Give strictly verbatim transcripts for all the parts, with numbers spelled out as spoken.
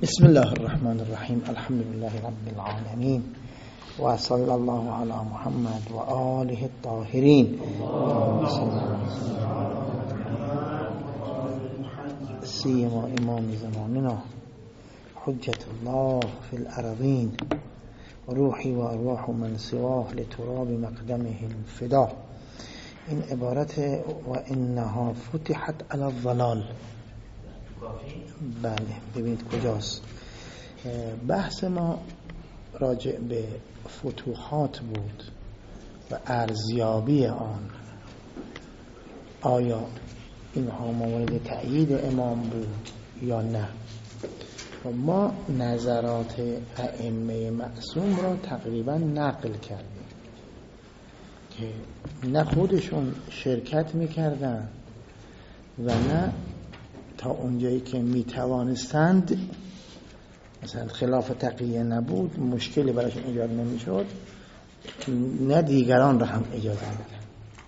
بسم الله الرحمن الرحیم. الحمد لله رب العالمین و صلی الله علی محمد و آله الطاهرین. سیما امام زماننا حجت الله فی الارضین و روحی و ارواح من سواه لتراب مقدمه الفدا. این عبارت و انها فتحت علی الضلال. بله ببینید کجاست. بحث ما راجع به فتوحات بود و ارزیابی آن. آیا اینها مورد تأیید امام بود یا نه؟ و ما نظرات ائمه معصوم را تقریبا نقل کردیم که نه خودشون شرکت میکردن و نه تا اونجایی که میتوانستند، مثلا خلاف تقیه نبود، مشکلی برایشون ایجاد نمیشد، نه دیگران را هم اجازه میدن.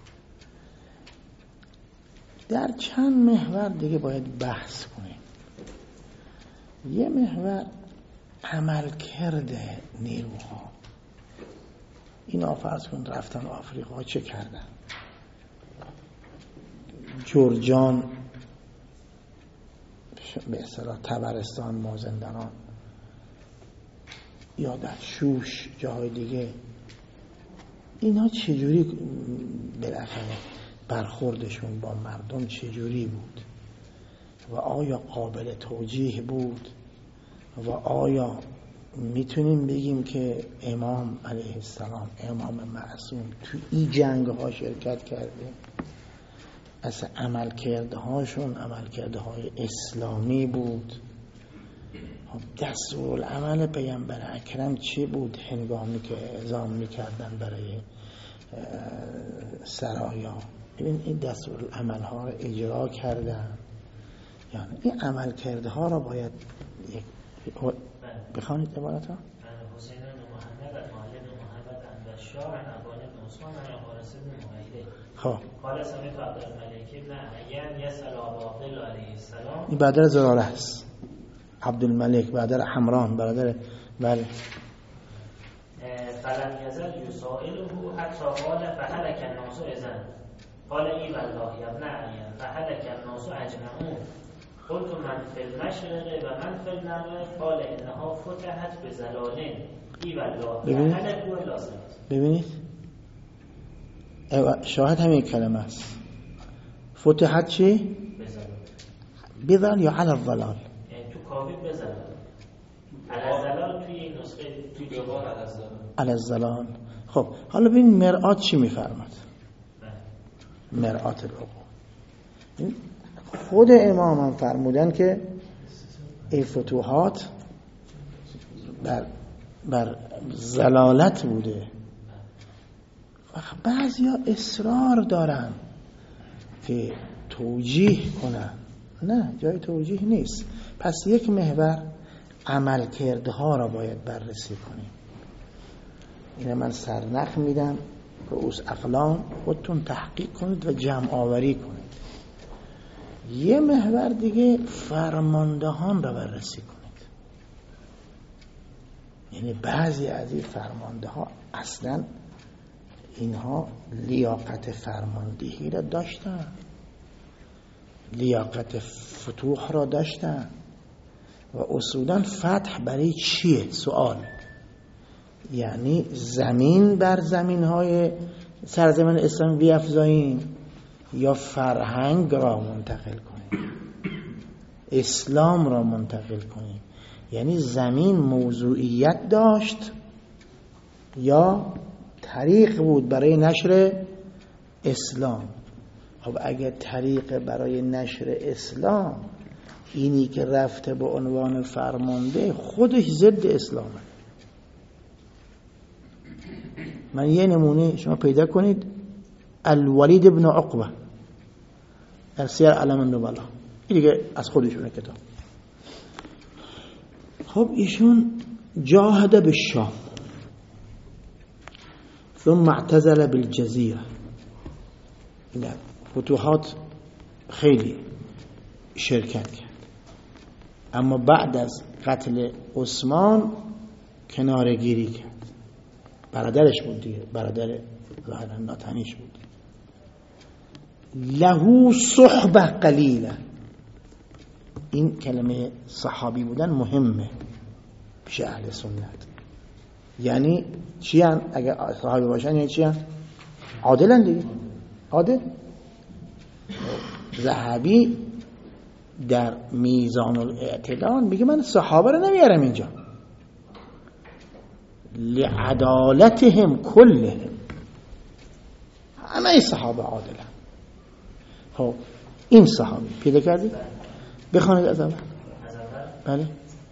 در چند محور دیگه باید بحث کنیم. یه محور عمل کرده نیروها. اینا فرض کن رفتن آفریقا چه کردن؟ جرجان، به اصطلاح تبرستان، مازندران، یا در شوش جاهای دیگه، اینا چجوری بالاخره برخوردشون با مردم چجوری بود و آیا قابل توجیه بود و آیا میتونیم بگیم که امام علیه السلام، امام معصوم، تو این جنگ ها شرکت کرده؟ اصلا عمل کرده هاشون عمل کرده های اسلامی بود؟ دستور العمل پیامبر اکرم چی بود هنگامی که اعزام میکردن برای سرایا؟ ببین این دستور العمل ها رو اجرا کردن. یعنی این عمل کرده ها رو باید بخوانید عبارت ها. حسین بن محمد معلم محمد اندشار ابان بن عثمان حارث بن معیده خب قال سمعت عبدالملک بن عیان يسأل ابا عبدالله علیه السلام. این برادر زراره است. عبدالملک برادر حمران، برادر بله. فلم یزل یسائله حتی قال فهلك الناس اذن قال ای والله یا ابن عیان فهلك الناس اجمعون قلت من فی المشرق و من فی المغرب قال انها فتحت بزلال ای والله فهلكوا الا ثلاث. ببینید شاهد همین کلمه است. فتحت چی؟ بزلال. بزلال یا علی الضلال؟ یعنی تو کافی بزلال. علی الضلال توی نسخه توی جوار علی الضلال. علی الضلال. خب حالا ببین مرآت چی میفرماد؟ مرآت العقول. خود امام هم فرمودن که این فتوحات بر بر زلالت بوده. بعضی ها اصرار دارن که توجیه کنن. نه، جای توجیه نیست. پس یک محور عمل کرده ها را باید بررسی کنیم. اینه من سرنخ میدم، رؤوس اقلام خودتون تحقیق کنید و جمع آوری کنید. یه محور دیگه فرماندهان را بررسی کنید. یعنی بعضی از این فرمانده ها اصلا اینها لیاقت فرماندهی را داشتن، لیاقت فتوح را داشتن. و اصولا فتح برای چیه؟ سوال. یعنی زمین بر زمین های سرزمین اسلام بیافزاییم یا فرهنگ را منتقل کنیم، اسلام را منتقل کنیم؟ یعنی زمین موضوعیت داشت یا طریق بود برای نشر اسلام؟ خب اگر طریق برای نشر اسلام، اینی که رفته به عنوان فرمانده خودش ضد اسلامه. من یه نمونه شما پیدا کنید، الولید ابن عقبه در سیر علم النبلا، این دیگه از خودشونه کتاب. خب ایشون جاهد بالشام ثم اعتزل بالجزیره. این فتوحات خیلی شرکت کرد، اما بعد از قتل عثمان کنارگیری کرد. برادرش بود دیگه، برادر ظاهرا ناتنیش بود. له صحبه قلیله. این کلمه صحابی بودن مهمه پیش اهل سنت. یعنی چی هن؟ اگه صحابی باشن یعنی چی هن؟ عادلن دیگه، عادل. ذهبی در میزان الاعتدال میگه من صحابه رو نمیارم اینجا، لعدالتهم کلهم، همه ای صحابه عادلن. خب این صحابی پیدا کردی؟ بخوانید از اول. بله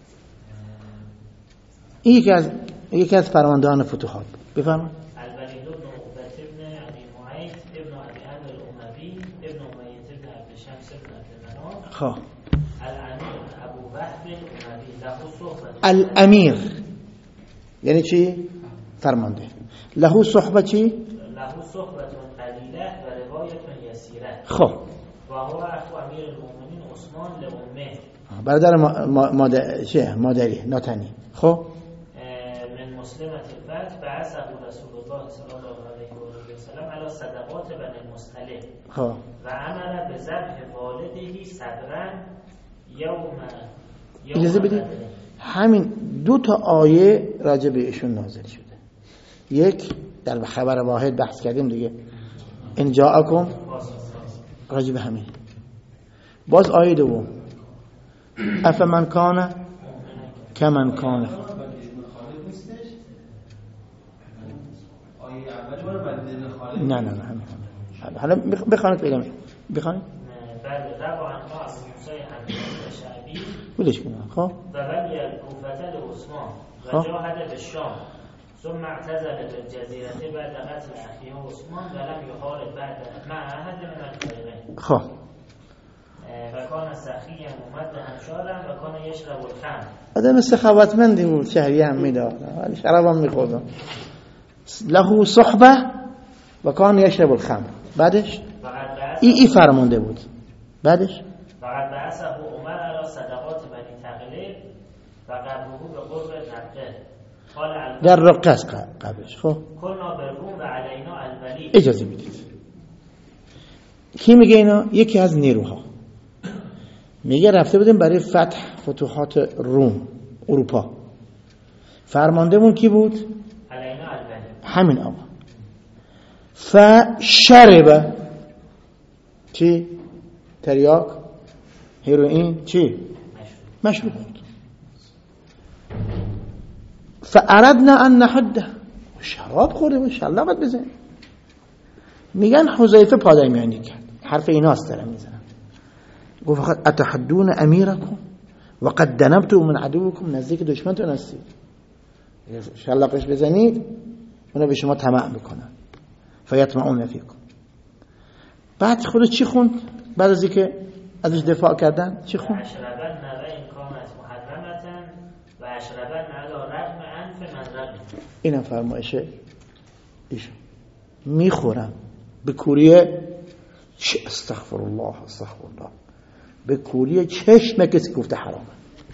این یکی از یکی از فرماندهان فتوحات بود. بفرمایید. الولید بن عقبة بن ابی معیط ابن ابی عمرو الاموی ابن امیة بن عبد شمس بن عبد مناف. خب الامیر ابو وهب الاموی له صحبه. الامیر یعنی چی؟ فرمانده. له صحبه چی؟ له صحبه قلیله و روایت یسیره. خب و هو اخو امیر المؤمنین عثمان لامه. برادر مادر چه؟ مادری ناتنی. خب من مسلمة الفتح بعثه رسول الله صلی الله علیه و سلم علی صدقات بنی المصطلق. خب و امر به ذبح والده صبرا یوم اجازه بدید همین دو تا آیه راجع به ایشون نازل شده. یک در خبر واحد بحث کردیم دیگه، ان جاءکم، راجع به همین. باز آیه دوم افمن کان کمن کان. نه نه نه همین همین. حالا بخوانید بگم بخوانید. بله طبعا ما از موسی حمید شعبی بودش کنم. خب و ولی کوفه لعثمان و جاهد به شام ثم اعتزل بالجزیره بعد قتل اخیه عثمان و لم یحارب بعد مع احد من الفریقین. خب و کان سخی ممد همشارم و کان یشرب الخمر. آدم سخاوتمندی بود، شهری هم میداد ولی شراب هم میخورد. له صحبه و کان یشرب الخمر. بعدش ای ای فرمانده بود. بعدش فقط بعثه عمر علی صدقات بنی تغلب و قبره به قرب رقه. قال در رقه است قبرش. خب کنا برگون و علینا الولی. اجازه میدید کی میگه اینا؟ یکی از نیروها میگه رفته بودیم برای فتح فتوحات روم اروپا، فرماندهمون کی بود؟ علینا الولی. همین آقا. فشرب چی؟ تریاک، هیروئین، چی؟ مشروب بود. فاردنا ان نحده، شراب خورده بود، شلاقت بزنیم. میگن حذیفه پادای میانی کرد، حرف ایناست دارم میزنم. گفت فقط اتحدون امیرکم و قد دنبتم من عدوکم، نزدیک دشمنتون هستید، شلاقش بزنید اونا به شما طمع میکنن. فیطمعون فیکم. بعد خودش چی خوند بعد از اینکه ازش دفاع کردن؟ چی خوند؟ اشربن نوه این کامت محرمتن و اشربن علا رقم انف من رقم. اینم فرمایشه ایشون. میخورم به کوریه چه استغفر الله استغفر الله، به کوریه چشم کسی گفته حرامه.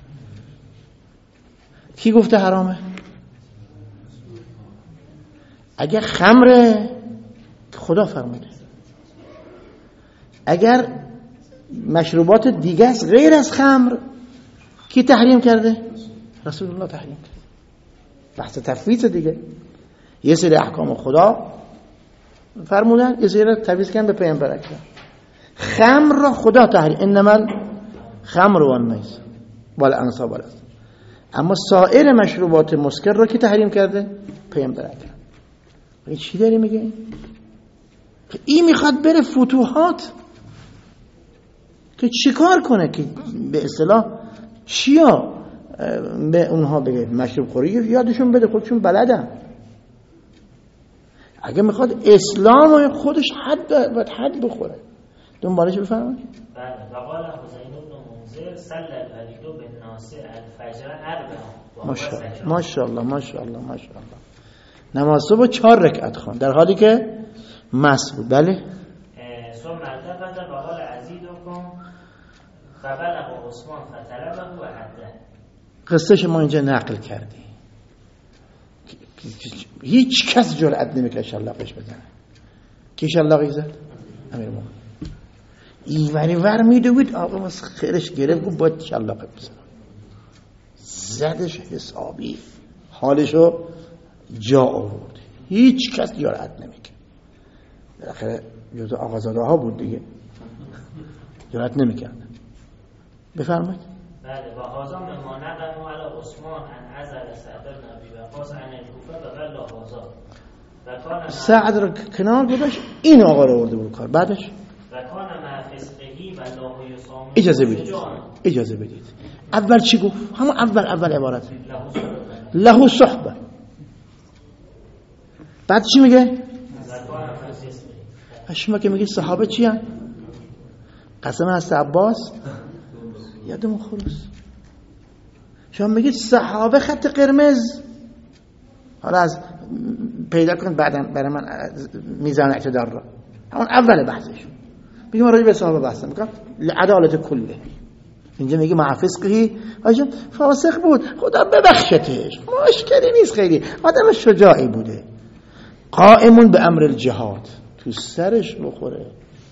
کی گفته حرامه؟ اگر خمره خدا فرموده، اگر مشروبات دیگه است غیر از خمر کی تحریم کرده؟ رسول الله تحریم کرده. بحث تفویض دیگه. یه سری احکام خدا فرمودن، یه سری تفویض کردن به پیامبر اکرم. خمر را خدا تحریم، انما خمر و المیس وال انصاب وال. اما سایر مشروبات مسکر را کی تحریم کرده؟ پیامبر اکرم. این چی داری میگه؟ این میخواد بره فتوحات که چیکار کنه که به اصطلاح چیا به اونها بگه؟ مشروب خوری یادشون بده، خودشون بلدن. اگه میخواد اسلام خودش حد باید حد بخوره. دنبالش بفرمایید. بله. و قال حسین بن منذر صلی الولید بالناس الفجر اربع. ماشاءالله ماشاءالله ماشاءالله. نماز صبح چهار رکعت خوان در حالی که مست بود. بله. ثم التفت و قال ازیدکم فبلغ عثمان فطلبه و حده. قصهش ما اینجا نقل کردیم. هیچ کس جرئت نمیکنه شلاقش بزنه. کی شلاقی زد؟ امیرالمومنین. ایوری ور میدوید آقا واسه خیرش گرفت گفت باید شلاقه بزنه. زدش حسابی، حالشو جا آورد. هیچ کس جرئت نمیکنه. بالاخره جزو آقازاده ها بود دیگه، جرئت نمیکرد. بفرمایید. بله و هازا مما نقمو علی عثمان ان عزل سعد بن ابی وقاص عن الکوفه و بلا هازا و کان سعد رو کنار گذاشت، این آقا رو آورده بود کار. بعدش و کان مع فسقهی و الله یصام. اجازه بدید اجازه بدید اول چی گفت؟ همون اول اول عبارت له صحبه. بعد چی میگه؟ شما که میگید صحابه چی هم؟ قسم هست عباس یادم خروس. شما میگید صحابه خط قرمز. حالا از پیدا کن بعدا برای من میزان اعتدال را. همون اول بحثش میگم راجع به صحابه بحث میکنم عدالت کله. اینجا میگه مع فسقهی آجا فاسق بود خدا ببخشتش، مشکلی نیست، خیلی آدم شجاعی بوده، قائمون به امر الجهاد، تو سرش بخوره.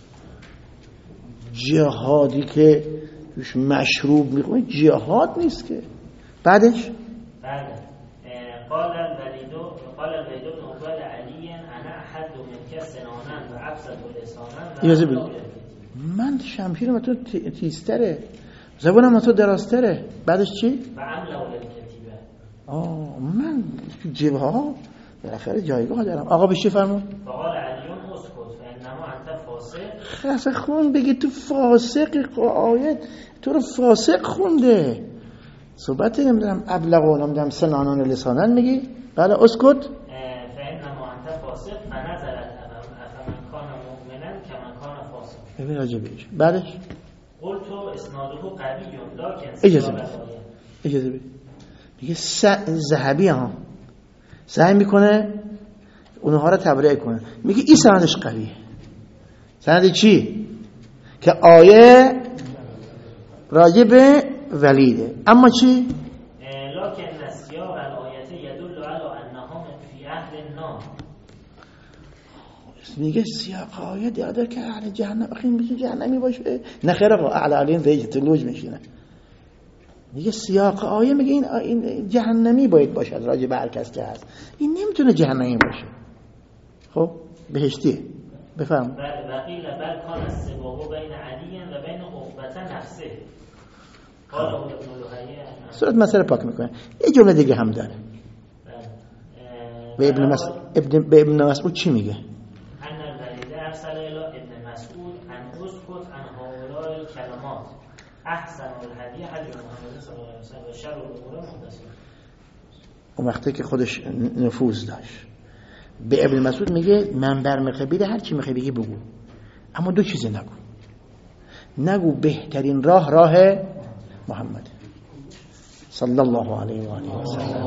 جهادی که توش مشروب میخوره جهاد نیست که. بعدش بله قال الولید قال الولید بن عقبه علی انا احد من سنانا و ابسط لسانا. من شمشیر من تو تیزتره، زبانم من تو درازتره. بعدش چی؟ و املا الکتیبه. آه من جبهه ها بالاخره جایگاه دارم. آقا به چی فرمود؟ قال علی اسکت فانما انت فاسق. خاصه خون بگی تو فاسق. آیت تو رو فاسق خونده. صحبت نمیدونم ابلغ و نمیدونم سنانان لسانان میگی. بله اسکت فانما انت فاسق فنزلت افمن کان مؤمنا کمن کان فاسق. ببین راجع بهش. بعدش قلت اسناده قوی لكن اجازه بده اجازه بده میگه ذهبی ها سعی میکنه اونها رو تبرئه کنه، میگه این سندش قویه. سند چی؟ که آیه راجع به ولیده. اما چی؟ لكن السیاق الآیه یدل علی انهم فی اهل النار. میگه سیاق آیه داره که اهل جهنم اخی میشه جهنمی باشه. نه خیر آقا اهل علین ویجت لوج میشینه. میگه سیاق آیه میگه این, این جهنمی باید باشه راجع به هر کس که هست. این نمیتونه جهنمی باشه. خب بهشتی. بفهم. بله وقیل بل کان السباق بین علی و بین عقبه نفسه. قال ابن لهیه صورت مسئله پاک میکنه. یه جمله دیگه هم داره. به ابن مسعود ابن به ابن مسعود چی میگه؟ ان الولید ارسل الى ابن مسعود ان اسکت عن هؤلاء الكلمات احسن الهدی هدی محمد صلی الله علیه و سلم و شر الامور محدثه. اون وقتی که خودش نفوذ داشت به ابن مسعود میگه من بر مقبل هر چی میخوای بگی بگو، اما دو چیز نگو. نگو بهترین راه راه محمد صلی الله علیه و آله و سلم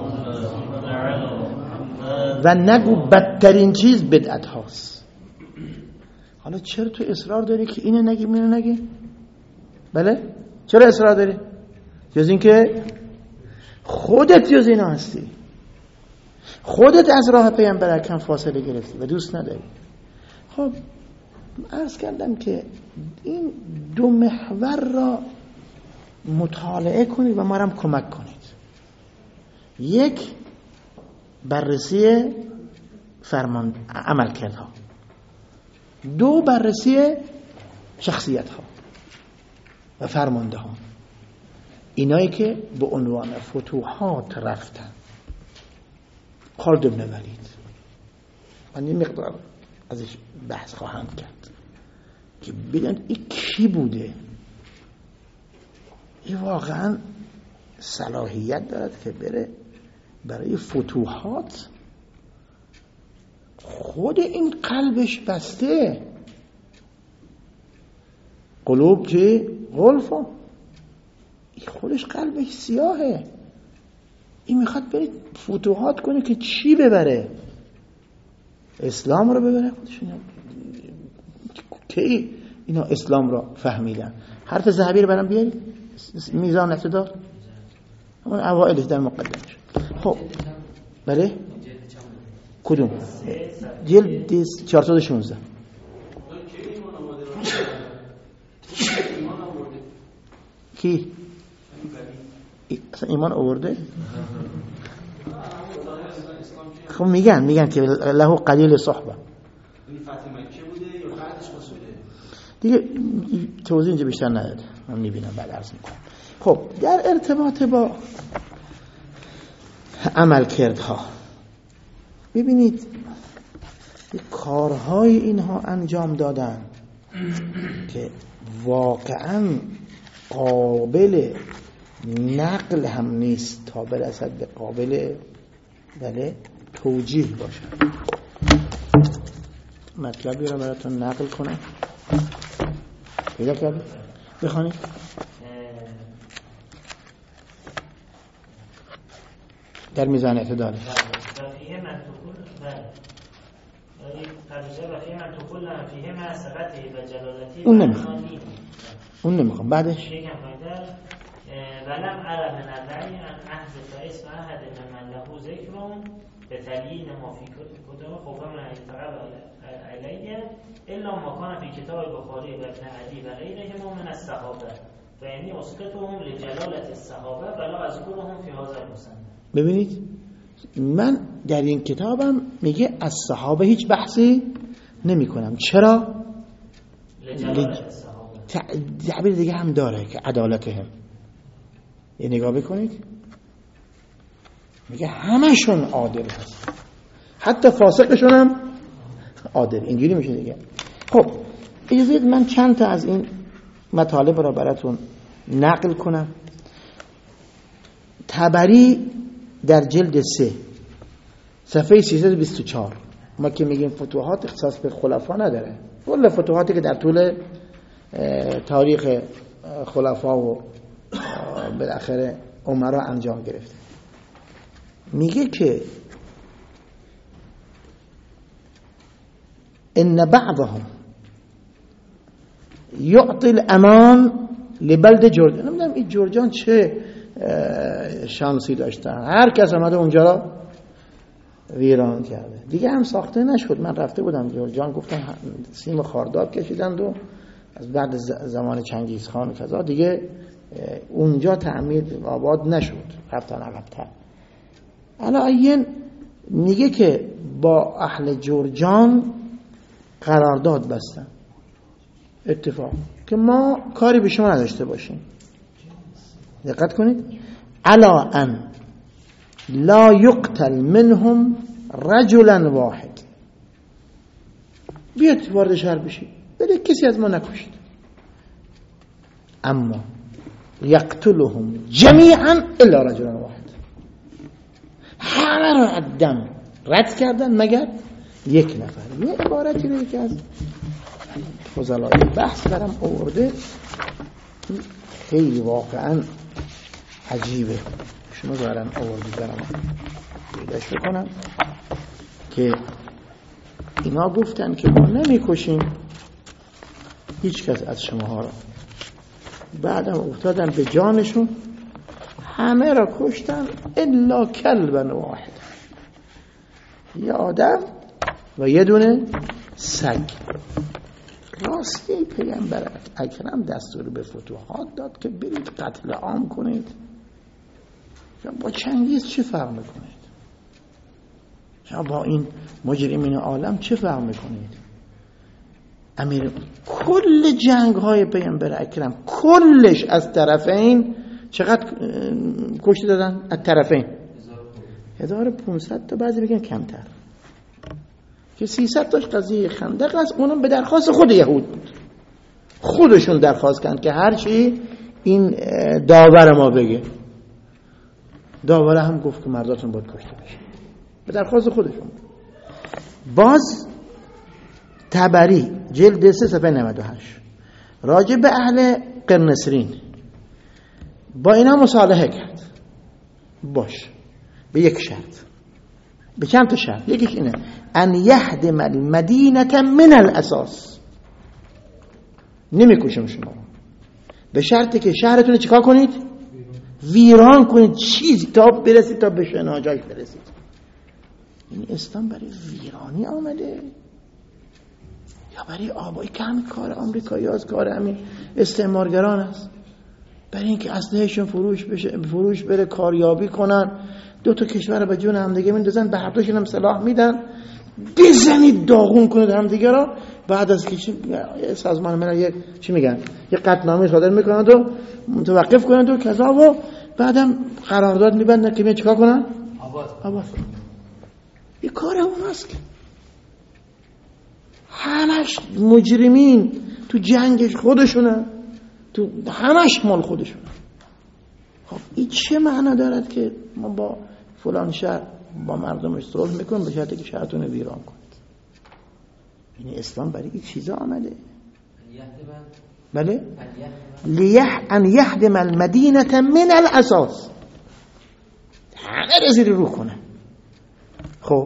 و نگو بدترین چیز بدعت هاست. حالا چرا تو اصرار داری که اینو نگی اینو نگی؟ بله چرا اصرار داری؟ جز این که خودت جز اینا هستی، خودت از راه پیامبر اکرم فاصله گرفتی و دوست نداری. خب عرض کردم که این دو محور را مطالعه کنید و ما را کمک کنید. یک بررسی فرمان عمل کردها، دو بررسی شخصیت ها و فرمانده ها، اینایی که به عنوان فتوحات رفتن. خالد بن ولید من این مقدار ازش بحث خواهم کرد که ببینید این کی بوده. این واقعا صلاحیت دارد که بره برای فتوحات. خود این قلبش بسته، قلوب که غلفه، این خودش قلبش سیاهه. این میخواد بره فتوحات کنه که چی ببره؟ اسلام رو ببره. خودشون کی اینا اسلام رو فهمیدن؟ حرف ذهبی رو برام بیارید میزان اعتدال. اون اوائلش در مقدمش. خب بله کدوم جلد چهارصد و شانزده کی اصلا ایمان آورده؟ خب میگن میگن که له قلیل صحبه دیگه توضیح اینجا بیشتر نداده، من میبینم بعد عرض میکنم. خب در ارتباط با عمل کردها ببینید کارهای اینها انجام دادن که واقعا قابل نقل هم نیست تا برسد به قابل بله توجیه باشه. مطلبی رو براتون نقل کنم پیدا کردید؟ بخوانید. در میزان اعتدال فیه من تقول و فیه من تقول لما فیه ما ثبته و جلالتی اون نمیخوام اون نمیخوام بعدش یکم پایین‌تر ولم ارى من الرأي ان احذف اسم احد من له ذکر بتليين ما في كتب خوفا من يتقرب عليه الا ما كان في كتاب البخاري و ابن عدي و غيرهما من الصحابه فاني اسقطهم لجلاله الصحابه ولا اذكرهم في هذا المسند. ببینید من در این کتابم میگه از صحابه هیچ بحثی نمی کنم. چرا؟ لجلاله تعبیر دیگه هم داره که عدالتهم. یه نگاه بکنید میگه همشون عادل هست، حتی فاسقشون هم عادل. اینجوری میشه دیگه. خب اجازه بدید من چند تا از این مطالب را براتون نقل کنم. طبری در جلد سه صفحه سیصد و بیست و چهار ما که میگیم فتوحات اختصاص به خلفا نداره، کل فتوحاتی که در طول تاریخ خلفا و بالاخره عمرا انجام گرفته، میگه که ان بعضهم یعطی الامان لبلد جرجان. نمیدونم این جرجان چه شانسی داشتن، هر کس آمده اونجا را ویران کرده. دیگه هم ساخته نشد. من رفته بودم جرجان، گفتم سیم خاردار کشیدند و از بعد زمان چنگیز خان و کذا دیگه اونجا تعمیر آباد نشد، رفتن عقب‌تر. علاوه میگه که با اهل جرجان قرارداد بستن، اتفاق که ما کاری به شما نداشته باشیم. دقت کنید، علا ان لا یقتل منهم رجلا واحد. بیاد وارد شهر بشید، بده کسی از ما نکشید، اما یقتلهم جمیعا الا رجلا واحد. همه را عدم رد کردن مگر یک نفر. یه عبارتی رو که از فضلای بحث برم آورده، خیلی واقعا عجیبه. شما دارن آوردی برم پیداش بکنم که اینا گفتن که ما نمیکشیم هیچ کس از شماها را. بعدم افتادن به جانشون، همه را کشتن الا کلبا واحد، یه آدم و یه دونه سگ. راستی پیغمبر اکرم دستور به فتوحات داد که برید قتل عام کنید. با چنگیز چه فرق میکنید؟ یا با این مجرمین عالم چه فرق میکنید؟ امیر کل جنگ های پیغمبر اکرم کلش از طرفین چقدر کشته دادن؟ از طرفین هزار و پانصد تا، بعضی بگن کمتر، که سیصد تاش قضیه خندق است. اونم به درخواست خود یهود بود، خودشون درخواست کردن که هرچی این داور ما بگه. داوره هم گفت که مرداتون باید کشته بشه، به درخواست خودشون. باز طبری جلد سه صفحه نود و هشت راجع به اهل قرنسرین با اینا مصالحه کرد. باش به یک شرط، به چند تا شرط. یکیش اینه ان یهدم المدینه من الاساس، نمیکشم شما به شرطی که شهرتون چیکار کنید؟ ویران کنید چیزی تا برسید تا به شناجاش برسید. این اسلام برای ویرانی آمده یا برای آبایی که همین کار آمریکایی هاست، کار همین استعمارگران است، برای اینکه اسلحه‌شون فروش بشه، فروش بره، کاریابی کنن، دو تا کشور به جون هم دیگه میندازن، به هر دوشون هم سلاح میدن، بزنید داغون کنید هم دیگه را. بعد از که سازمان ملل یک چی میگن یک قطعنامه صادر میکنند و متوقف کنند و کذا و بعدم قرارداد میبندن که می چیکار کنن؟ آباد آباد. یه کار اوناست که همش مجرمین تو جنگش خودشونن، تو همش مال خودشونن. خب این چه معنا دارد که ما با فلان شهر با مردمش صلح میکنیم به شرطی که شهرتون ویران کنید؟ این اسلام برای این چیزا آمده. بله لیح ان یهدم المدینه من الاساس، همه رو زیر رو کنه. خب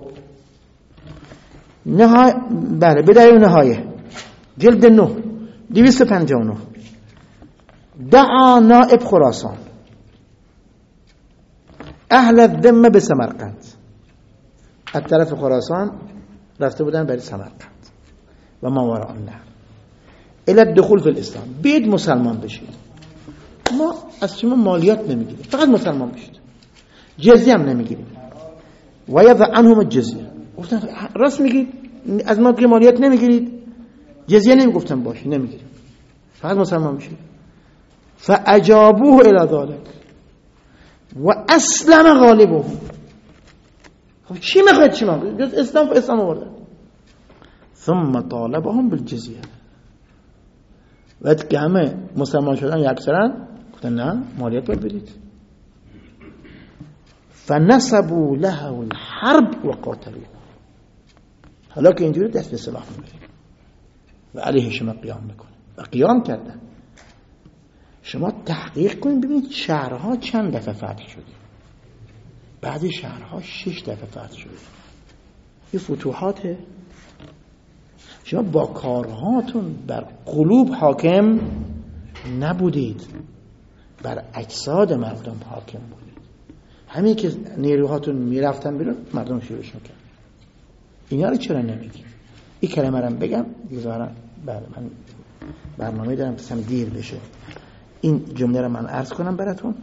نهای بله بدایه و نهایه جلد نه دویست و پنجاه و نه. دعا نائب خراسان اهل الذمه به سمرقند، از طرف خراسان رفته بودن برای سمرقند و ما وراء النهر الی الدخول فی الاسلام، بید مسلمان بشید. ما از شما مالیات نمیگیریم، فقط مسلمان بشید، جزیه هم نمیگیریم. و یضع عنهم الجزیه. گفتن راست میگید از ما که مالیات نمیگیرید؟ جزیه نمیگفتن باشه نمیگیریم، فقط مسلمان بشید. فاجابوه الی ذلك و اسلم غالبهم. خب چی میخواید شما؟ جز اسلام و اسلام آورده. ثم طالبهم بالجزیه. وقتی که همه مسلمان شدن یا اکثرا گفتن نه مالیات باید بدید. فنصبوا له الحرب و قاتلوه. حالا که اینجوری دست به سلاح میبرید و علیه شما قیام میکنه و قیام کردن. شما تحقیق کنید ببینید شهرها چند دفعه فتح شده. بعضی شهرها شش دفعه فتح شده. این فتوحاته. شما با کارهاتون بر قلوب حاکم نبودید، بر اجساد مردم حاکم بودید. همین که نیروهاتون میرفتن بیرون مردم شروعشون کرد. اینا رو چرا نمیگیم؟ این کلمه رو بگم بذارم. بله من برنامه دارم بسیم دیر بشه. این جمله رو من عرض کنم براتون.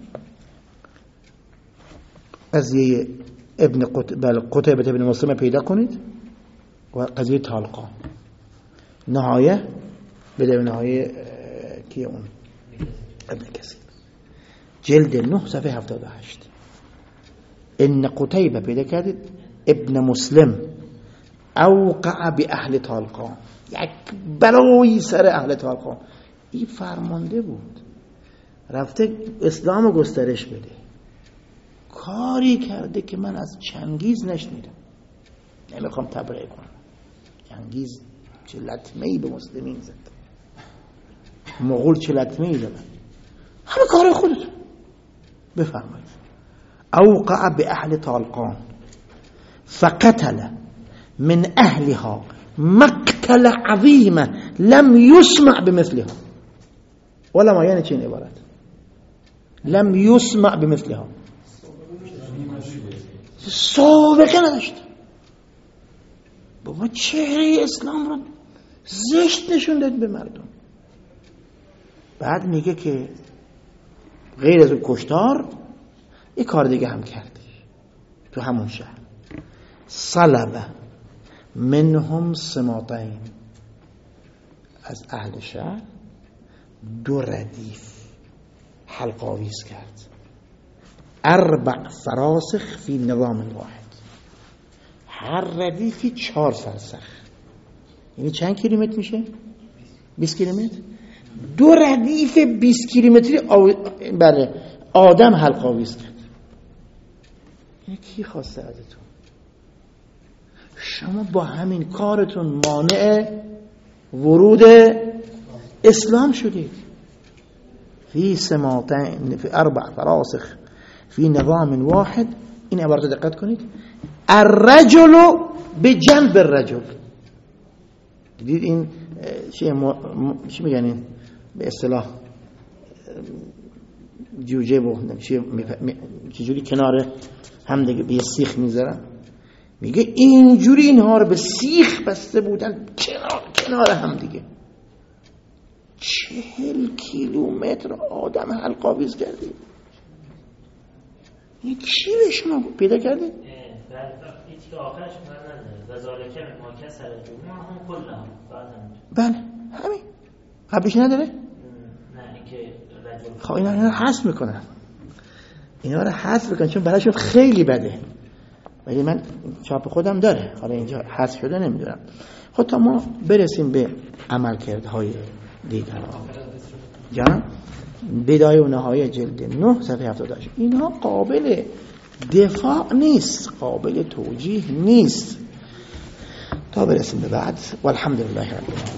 قضیه ابن قتیبه ابن مسلم پیدا کنید و قضیه طالقان. نهایه بده به نهایه کیه اون؟ ابن کثیر جلد نه صفحه هفتاد و هشت. ان قتیبه پیدا کردید ابن مسلم اوقع به اهل طالقان، یک بلایی سر اهل طالقان. این فرمانده بود رفته اسلام رو گسترش بده، کاری کرده که من از چنگیز نشنیدم. نمیخوام تبرئه کنم. چنگیز چه لطمه‌ای به مسلمین زد، مغول چه لطمه‌ای زدن. همه کار خودتون بفرمایید. اوقع به اهل طالقان فقتل من اهلها مقتل عظیمه لم یسمع بمثلها. علما یعنی چه این عبارت؟ لم یسمع بمثلها، سابقه نداشت. بابا چهره اسلام رو زشت نشون داد به مردم. بعد میگه که غیر از کشتار یک کار دیگه هم کرده تو همون شهر. صلبه منهم سماطین، از اهل شهر دو ردیف حلق آویز کرد. اربع فراسخ فی نظام واحد، هر ردیفی چهار فرسخ. یعنی چند کیلومتر میشه؟ بیست کیلومتر. دو ردیف بیست کیلومتری آو... بله آدم حلق آویز کرد. یعنی کی خواسته ازتون؟ شما با همین کارتون مانع ورود اسلام شدید. فی سماطین فی اربع فراسخ فی نظام واحد. این عبارت دقت کنید. الرجل بجنب الرجل. دیدید این چی م... چی میگن این به اصطلاح جوجه و چجوری کنار هم دیگه به سیخ میذارن، میگه اینجوری اینها رو به سیخ بسته بودن کنار کنار هم دیگه. چهل کیلومتر آدم حلق‌آویز کردید. این کی به شما پیدا کردید؟ که آخرش من وزالکه ما کسر جمعه هم کلهم بله همین قبلش نداره؟ نه اینکه رجل خب اینا اینا رو حذف میکنن، اینا رو حذف میکنن چون براشون خیلی بده، ولی من چاپ خودم داره، حالا اینجا حذف شده نمیدونم. خب تا ما برسیم به عملکردهای دیگر جان بدایه و نهایه جلد نه صفحه هفتاد و هشت، اینها قابل دفاع نیست، قابل توجیه نیست تا برسیم به بعد. والحمدلله رب العالمین.